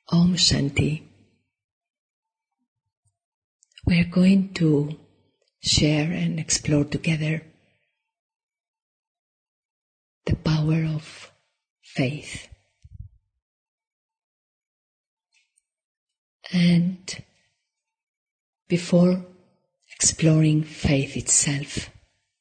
Om Shanti. We are going to share and explore together the power of faith. And before exploring faith itself,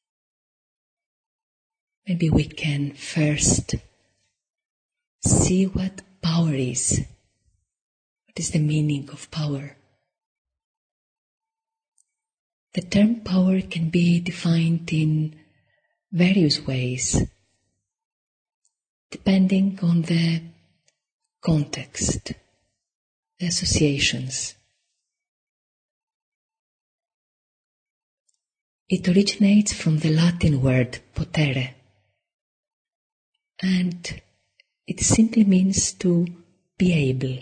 maybe we can first see what power is. What is the meaning of power? The term power can be defined in various ways, depending on the context, the associations. It originates from the Latin word potere, and it simply means to be able.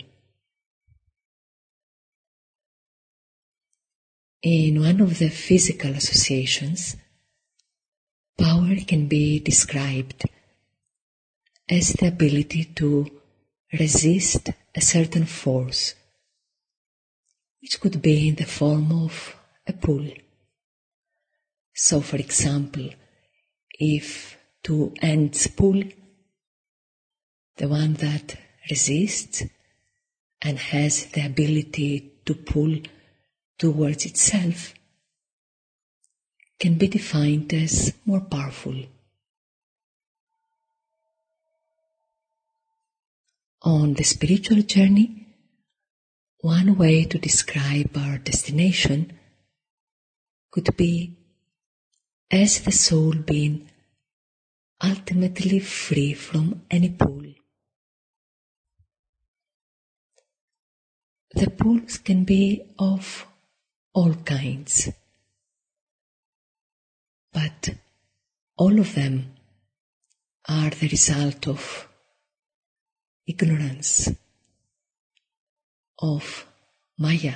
In one of the physical associations, power can be described as the ability to resist a certain force, which could be in the form of a pull. So, for example, if two ends pull, the one that resists and has the ability to pull towards itself can be defined as more powerful. On the spiritual journey, one way to describe our destination could be as the soul being ultimately free from any pull. The pulls can be of all kinds, but all of them are the result of ignorance, of Maya,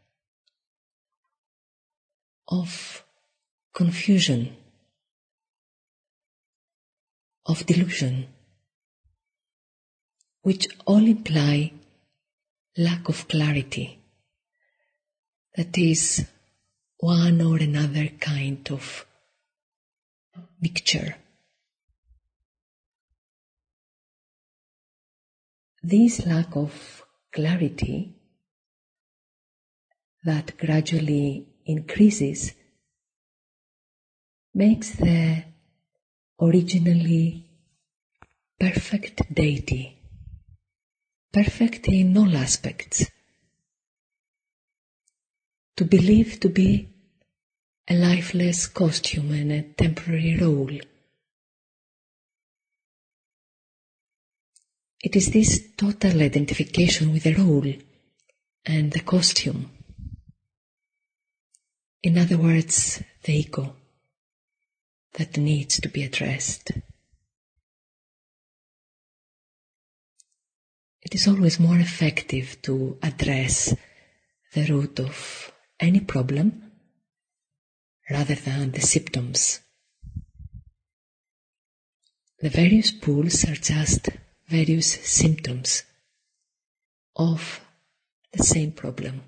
of confusion, of delusion, which all imply lack of clarity. That is, one or another kind of mixture. This lack of clarity that gradually increases makes the originally perfect deity perfect in all aspects, to believe to be a lifeless costume and a temporary role. It is this total identification with the role and the costume, in other words, the ego, that needs to be addressed. It is always more effective to address the root of any problem rather than the symptoms. The various pulls are just various symptoms of the same problem.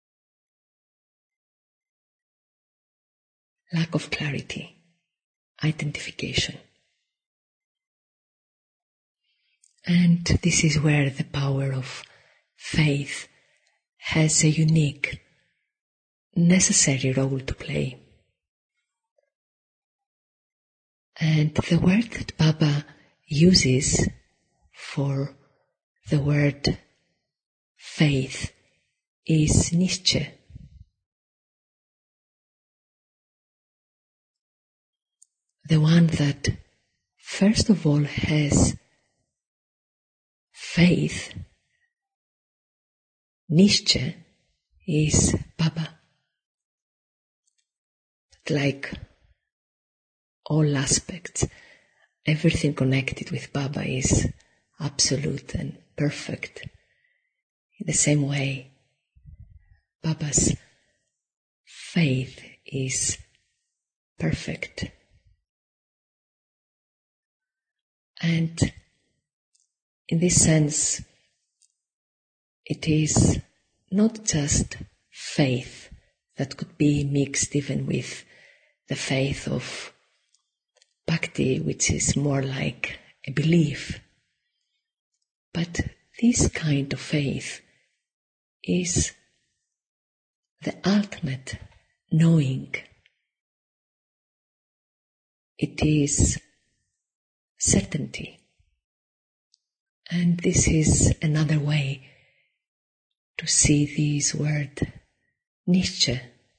Lack of clarity, identification. And this is where the power of faith has a unique, necessary role to play. And the word that Baba uses for the word faith is nische. The one that first of all has faith, nische, is Baba. But like all aspects, everything connected with Baba is absolute and perfect. In the same way, Baba's faith is perfect. And in this sense, it is not just faith that could be mixed even with the faith of bhakti, which is more like a belief. But this kind of faith is the ultimate knowing. It is certainty. And this is another way to see this word Nishcha.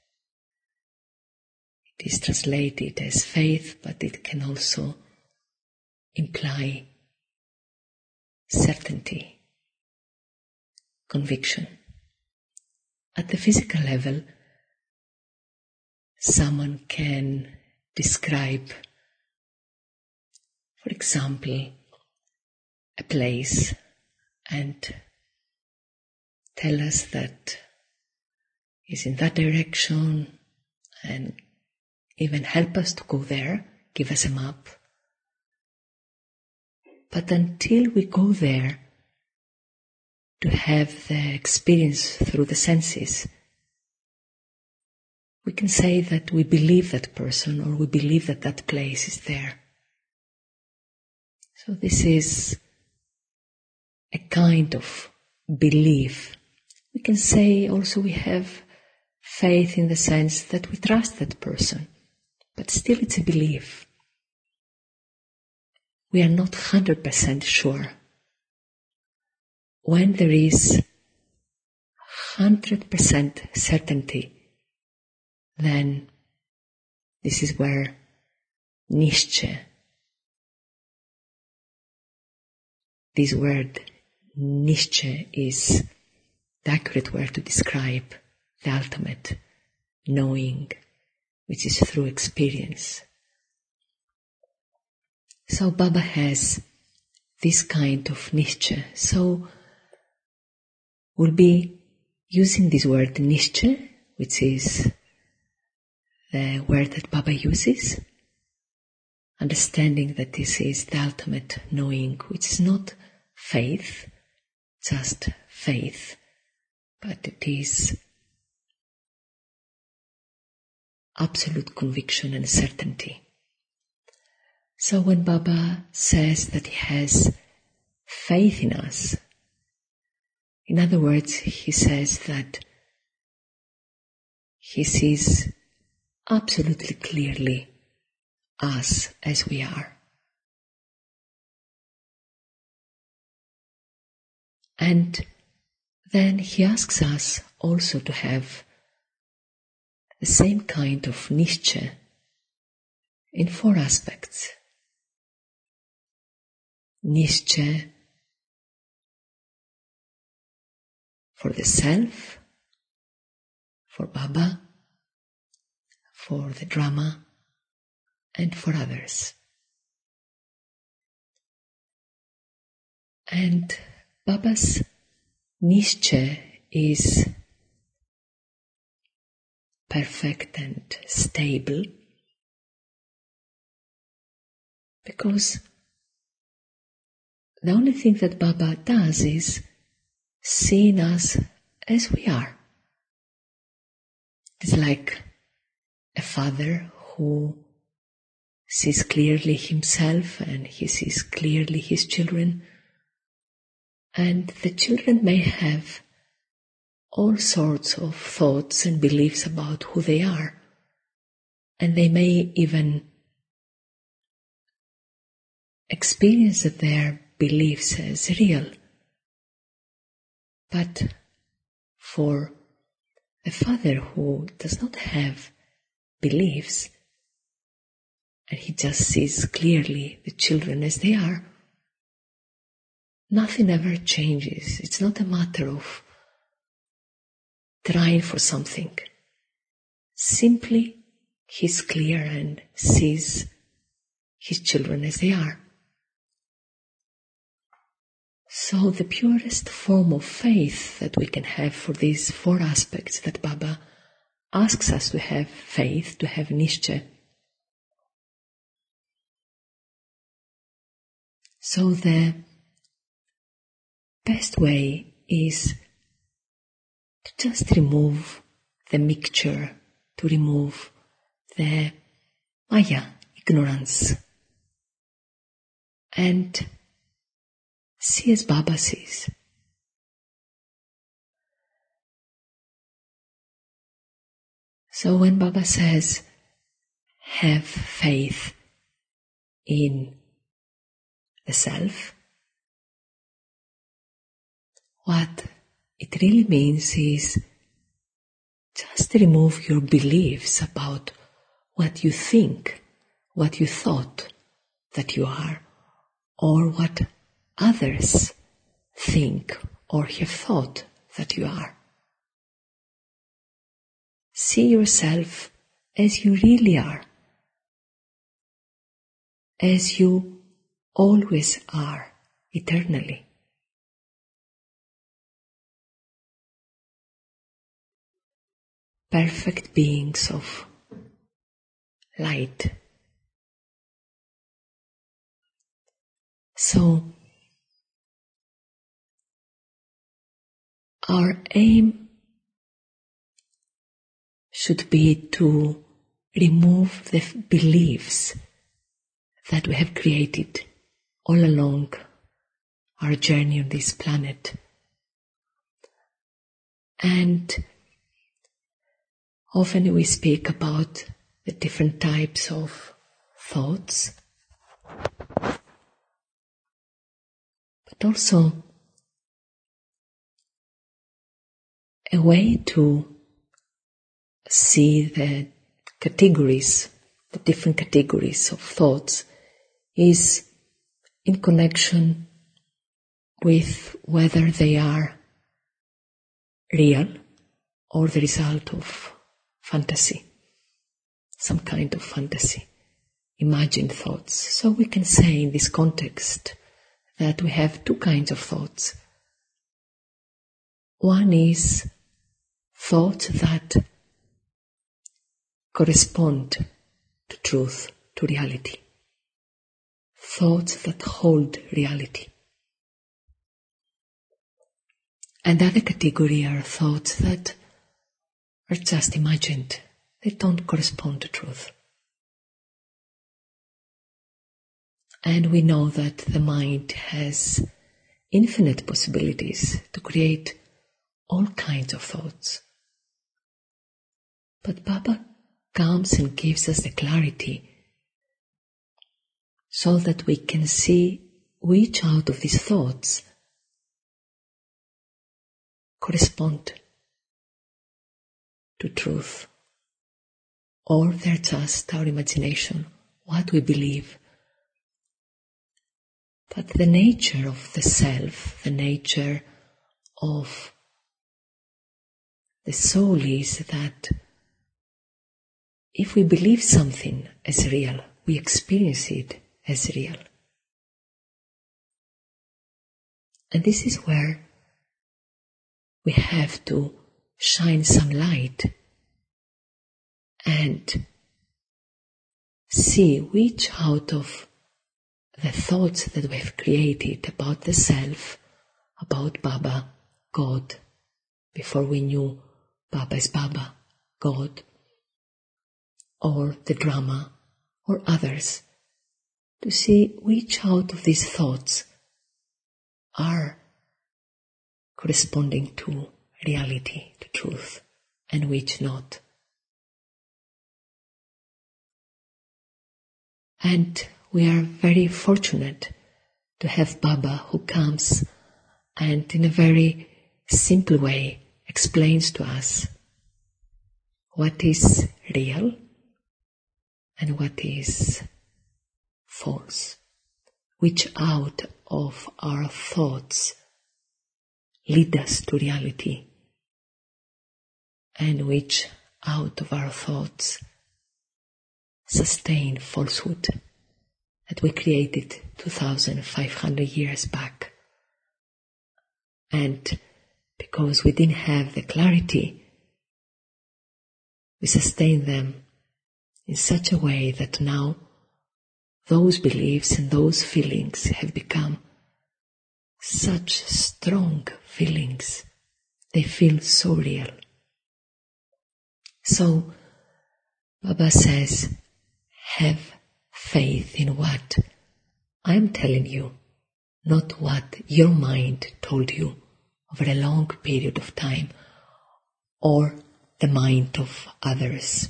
It is translated as faith, but it can also imply certainty, conviction. At the physical level, someone can describe, for example, a place and tell us that is in that direction and even help us to go there, give us a map. But until we go there to have the experience through the senses, we can say that we believe that person or we believe that that place is there. So this is a kind of belief. We can say also we have faith in the sense that we trust that person, but still it's a belief. We are not 100% sure. When there is 100% certainty, then this is where Nishcha, this word Nishcha is the accurate word to describe the ultimate knowing, which is through experience. So Baba has this kind of Nishcha. So we'll be using this word Nishcha, which is the word that Baba uses, understanding that this is the ultimate knowing, which is not faith, just faith, but it is absolute conviction and certainty. So when Baba says that he has faith in us, in other words, he says that he sees absolutely clearly us as we are. And then he asks us also to have the same kind of Nishcha in 4 aspects. Nishcha for the self, for Baba, for the drama, and for others. And Baba's Nishcha is perfect and stable because the only thing that Baba does is seeing us as we are. It's like a father who sees clearly himself and he sees clearly his children, and the children may have all sorts of thoughts and beliefs about who they are, and they may even experience their beliefs as real. But for a father who does not have beliefs, and he just sees clearly the children as they are, nothing ever changes. It's not a matter of trying for something. Simply, he's clear and sees his children as they are. So the purest form of faith that we can have for these 4 aspects that Baba asks us to have faith, to have Nishcha. So the best way is to just remove the mixture, to remove the Maya, ignorance, and see as Baba sees. So when Baba says, have faith in the self, what it really means is just remove your beliefs about what you think, what you thought that you are, or what others think or have thought that you are. See yourself as you really are, as you always are, eternally. Perfect beings of light. So, our aim should be to remove the beliefs that we have created all along our journey on this planet. And often we speak about the different types of thoughts, but also a way to see the categories, the different categories of thoughts, is in connection with whether they are real or the result of fantasy, some kind of fantasy, imagined thoughts. So we can say in this context that we have two kinds of thoughts. One is thoughts that correspond to truth, to reality. Thoughts that hold reality. And the other category are thoughts that are just imagined. They don't correspond to truth. And we know that the mind has infinite possibilities to create all kinds of thoughts. But Baba comes and gives us the clarity so that we can see which out of these thoughts correspond to truth, or they're just our imagination, what we believe. But the nature of the self, the nature of the soul is that if we believe something as real, we experience it as real. And this is where we have to shine some light and see which out of the thoughts that we have created about the self, about Baba, God, before we knew Baba is Baba, God, or the drama, or others, to see which out of these thoughts are corresponding to reality, to truth, and which not. And we are very fortunate to have Baba who comes and in a very simple way explains to us what is real and what is false, which out of our thoughts lead us to reality, and which out of our thoughts sustain falsehood that we created 2,500 years back. And because we didn't have the clarity, we sustain them in such a way that now those beliefs and those feelings have become such strong feelings they feel so real. So, Baba says, have faith in what I'm telling you, not what your mind told you over a long period of time or the mind of others.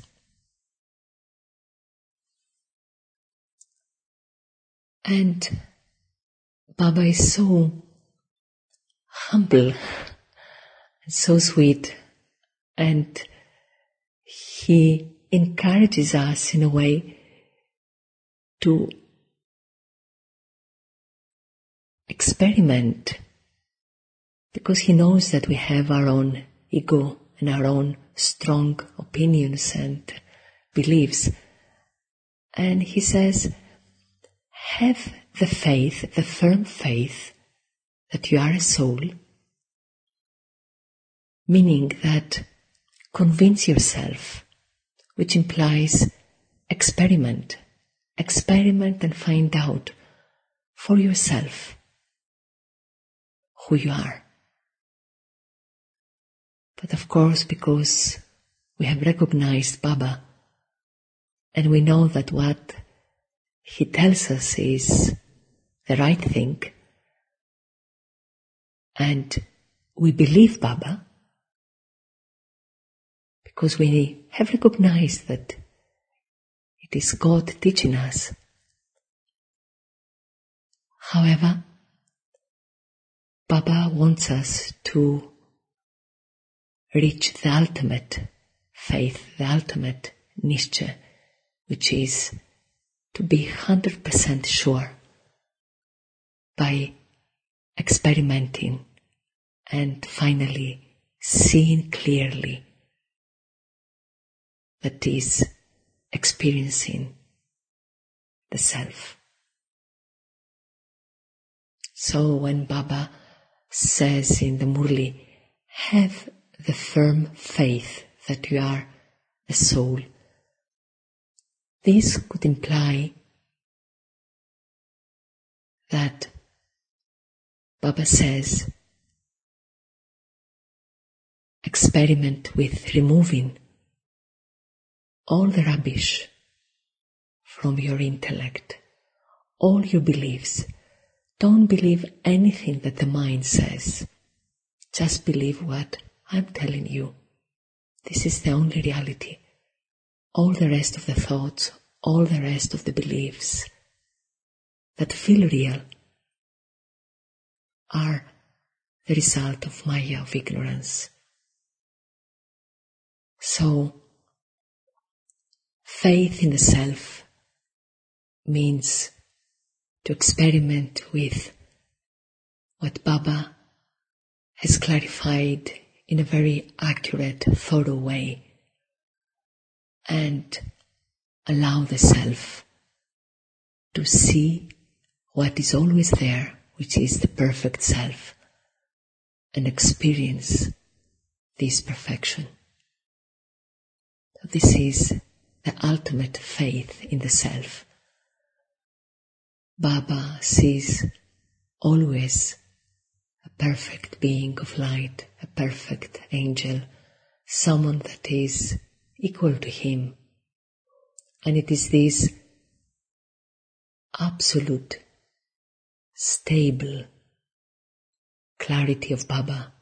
And Baba is so humble and so sweet, and he encourages us in a way to experiment, because he knows that we have our own ego and our own strong opinions and beliefs. And he says, have the faith, the firm faith that you are a soul, meaning that convince yourself, which implies experiment and find out for yourself who you are. But of course, because we have recognized Baba and we know that what he tells us is the right thing, and we believe Baba because we have recognized that it is God teaching us. However, Baba wants us to reach the ultimate faith, the ultimate nishcha, which is to be 100% sure by experimenting and finally seeing clearly, that is experiencing the self. So when Baba says in the Murli, have the firm faith that you are a soul, this could imply that Baba says, experiment with removing all the rubbish from your intellect, all your beliefs. Don't believe anything that the mind says. Just believe what I'm telling you. This is the only reality. All the rest of the thoughts, all the rest of the beliefs that feel real are the result of Maya, of ignorance. So, faith in the self means to experiment with what Baba has clarified in a very accurate, thorough way, and allow the self to see what is always there, which is the perfect self, and experience this perfection. So this is the ultimate faith in the self. Baba sees always a perfect being of light, a perfect angel, someone that is equal to him. And it is this absolute, stable clarity of Baba,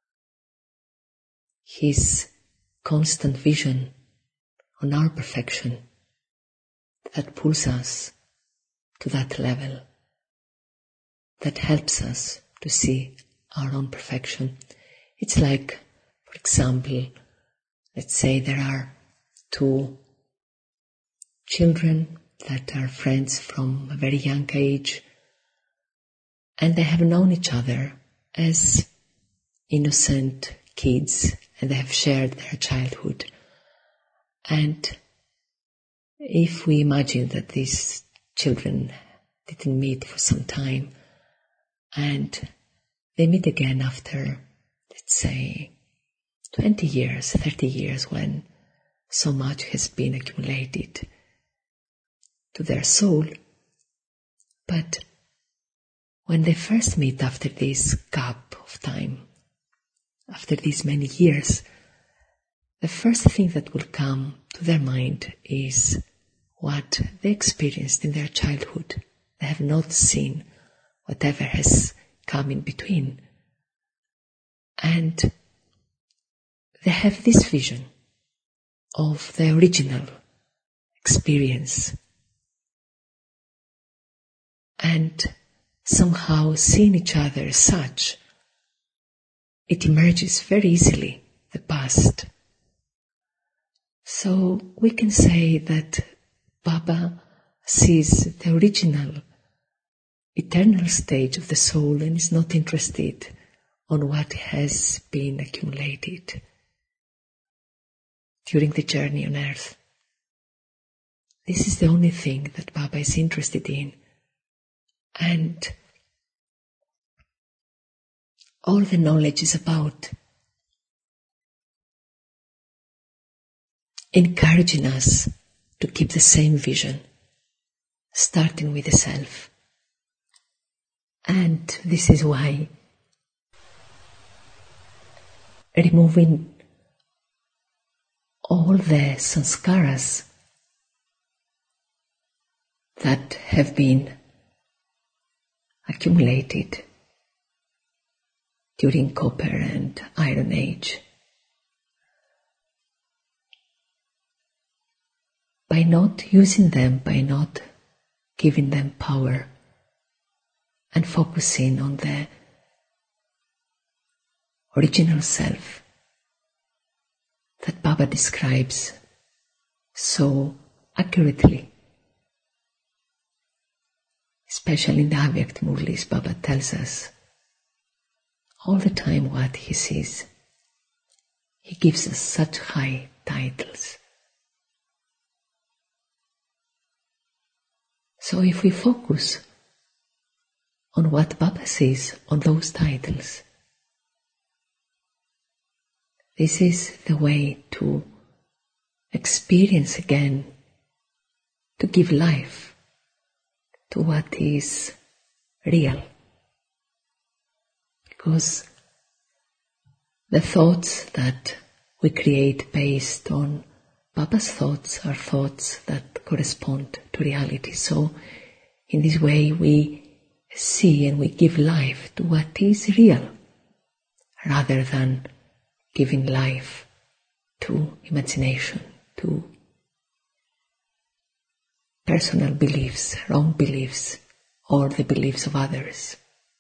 his constant vision on our perfection, that pulls us to that level, that helps us to see our own perfection. It's like, for example, let's say there are two children that are friends from a very young age, and they have known each other as innocent kids, and they have shared their childhood. And if we imagine that these children didn't meet for some time, and they meet again after, let's say, 20 years, 30 years, when so much has been accumulated to their soul. But when they first meet after this gap of time, after these many years, the first thing that will come to their mind is what they experienced in their childhood. They have not seen whatever has come in between. And they have this vision of the original experience. And somehow seeing each other as such, it emerges very easily, the past. So we can say that Baba sees the original, eternal stage of the soul and is not interested on what has been accumulated during the journey on earth. This is the only thing that Baba is interested in. And all the knowledge is about encouraging us to keep the same vision, starting with the self. And this is why removing all the sanskaras that have been accumulated during Copper and Iron Age, by not using them, by not giving them power and focusing on the original self that Baba describes so accurately. Especially in the Avyakt Murlis, Baba tells us all the time what he sees. He gives us such high titles. So if we focus on what Baba sees on those titles, this is the way to experience again, to give life to what is real. Because the thoughts that we create based on Baba's thoughts are thoughts that correspond to reality. So in this way we see and we give life to what is real, rather than giving life to imagination, to personal beliefs, wrong beliefs, or the beliefs of others.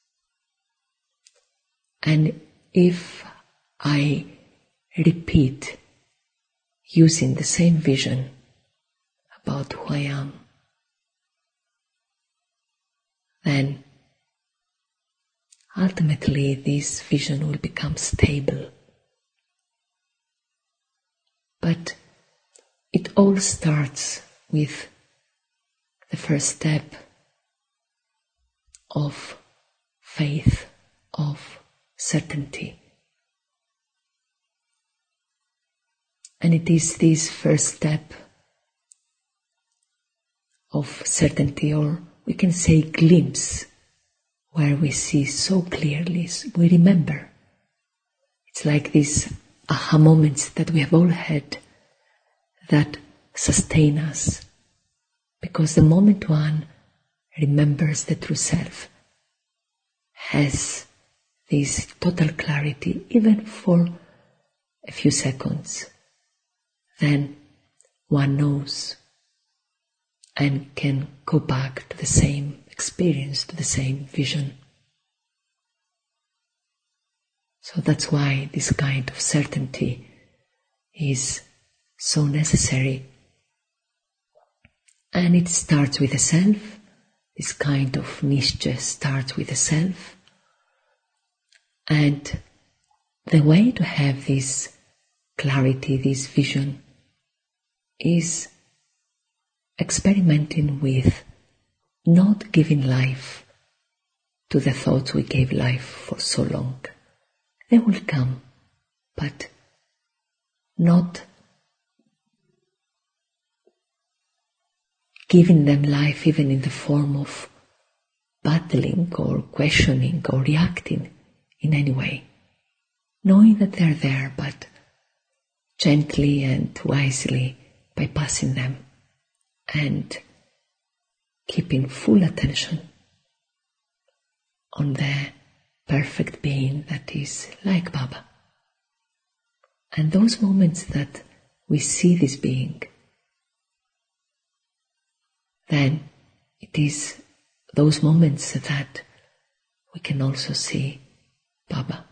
And if I repeat using the same vision about who I am, then ultimately this vision will become stable. But it all starts with the first step of faith, of certainty. And it is this first step of certainty, or we can say glimpse, where we see so clearly, we remember. It's like these aha moments that we have all had that sustain us. Because the moment one remembers the true self, has this total clarity, even for a few seconds, then one knows and can go back to the same experience, to the same vision. So that's why this kind of certainty is so necessary. And it starts with the self. This kind of nishcha starts with the self. And the way to have this clarity, this vision, is experimenting with not giving life to the thoughts we gave life for so long. They will come, but not giving them life even in the form of battling or questioning or reacting in any way. knowing that they're there, but gently and wisely bypassing them and keeping full attention on the perfect being that is like Baba. And those moments that we see this being, then it is those moments that we can also see Baba.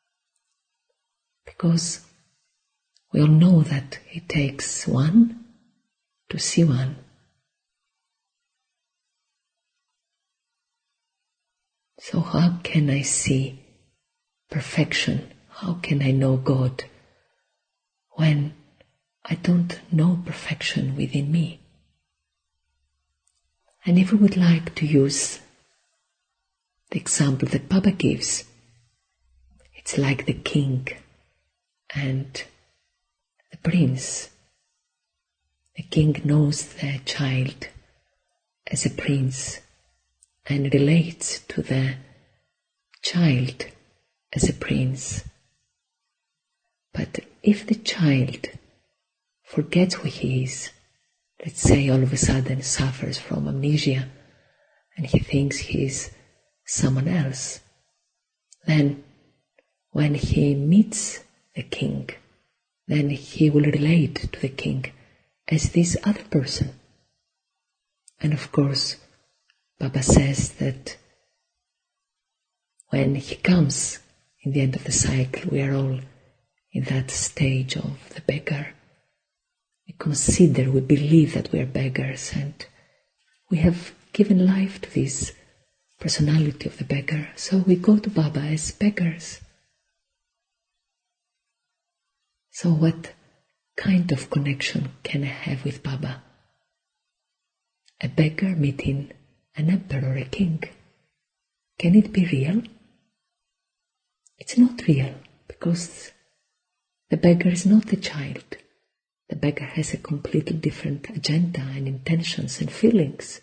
Because we all know that it takes one to see one. So how can I see perfection? How can I know God when I don't know perfection within me? And if we would like to use the example that Baba gives, it's like the king and the prince. The king knows the child as a prince and relates to the child as a prince. But if the child forgets who he is, let's say all of a sudden suffers from amnesia and he thinks he's someone else, then when he meets the king, then he will relate to the king as this other person. And of course, Baba says that when he comes in the end of the cycle, we are all in that stage of the beggar. We consider, we believe that we are beggars, and we have given life to this personality of the beggar. So we go to Baba as beggars. So what kind of connection can I have with Baba? A beggar meeting an emperor or a king. Can it be real? It's not real, because the beggar is not the child. The beggar has a completely different agenda and intentions and feelings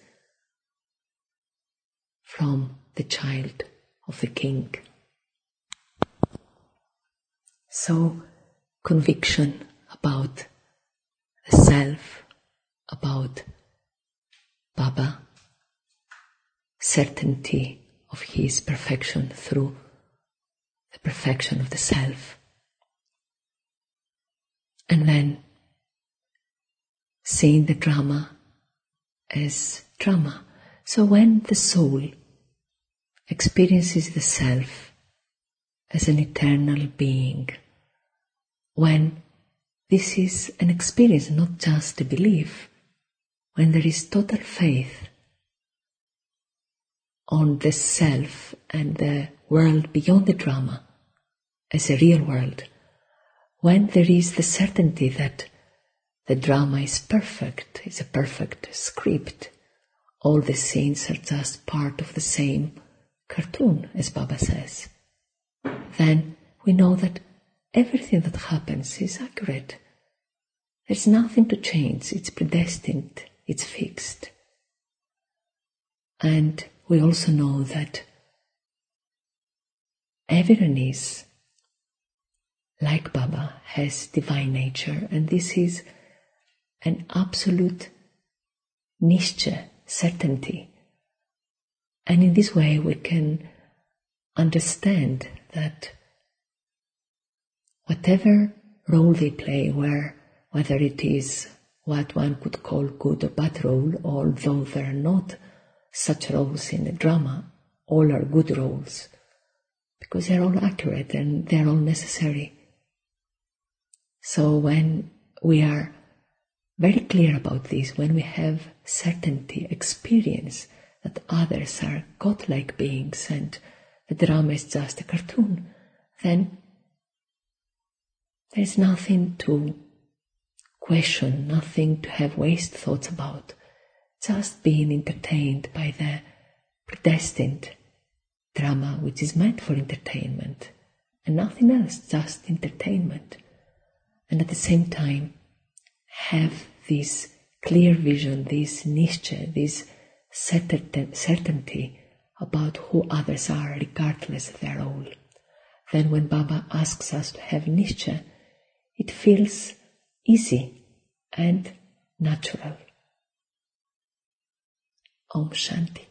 from the child of the king. So, conviction about the self, about Baba, certainty of his perfection through the perfection of the self. And then seeing the drama as drama. So when the soul experiences the self as an eternal being, when this is an experience, not just a belief, when there is total faith on the self and the world beyond the drama as a real world, when there is the certainty that the drama is perfect, it's a perfect script, all the scenes are just part of the same cartoon, as Baba says, then we know that everything that happens is accurate. There's nothing to change, it's predestined, it's fixed. And we also know that everyone is, like Baba, has divine nature, and this is an absolute nishcha, certainty. And in this way we can understand that whatever role they play, whether it is what one could call good or bad role, although there are not such roles in the drama, all are good roles, because they are all accurate and they are all necessary. So when we are very clear about this, when we have certainty, experience that others are godlike beings and the drama is just a cartoon, then there is nothing to question, nothing to have waste thoughts about, just being entertained by the predestined drama which is meant for entertainment and nothing else, just entertainment. And at the same time have this clear vision, this nishcha, this certainty about who others are regardless of their role. then when Baba asks us to have Nishcha, it feels easy and natural. Om Shanti.